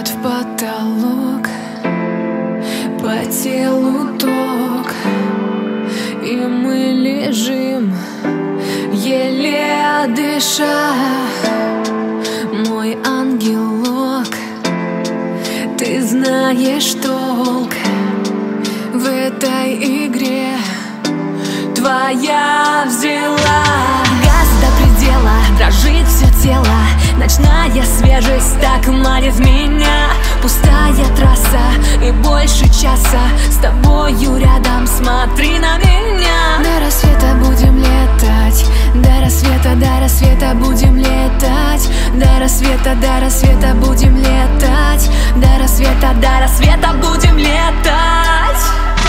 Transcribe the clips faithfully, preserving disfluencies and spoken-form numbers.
Взгляд в потолок, по телу ток, и мы лежим, еле дыша. Мой ангелок, ты знаешь толк в этой игре, твоя взяла. Газ до предела, дрожит все тело, ночная свежесть так манит меня. Пустая трасса и больше часа с тобою рядом, смотри на меня. До рассвета будем летать, до рассвета, до рассвета будем летать, до рассвета, до рассвета будем летать, до рассвета, до рассвета будем летать.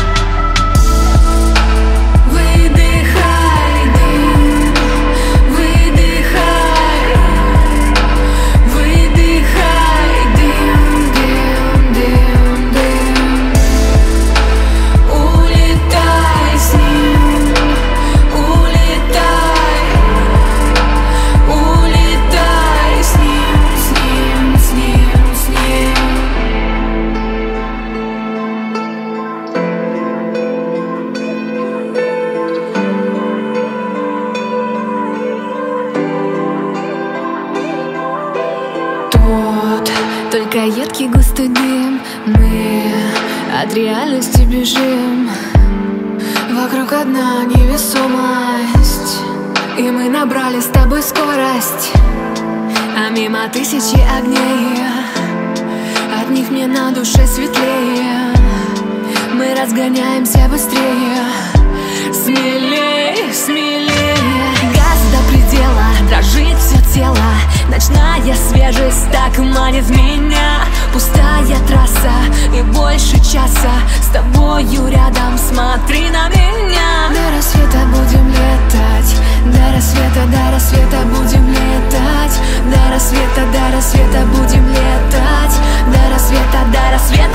Только едкий густой дым, мы от реальности бежим. Вокруг одна невесомость, и мы набрали с тобой скорость, а мимо тысячи огней, от них мне на душе светлее. Мы разгоняемся быстрее, смелее, смелее. Газ до предела, дрожит все тело, ночная свежесть так манит меня. Пустая трасса и больше часа с тобою рядом, смотри на меня. До рассвета будем летать, до рассвета, до рассвета будем летать, до рассвета, до рассвета будем летать, до рассвета, до рассвета.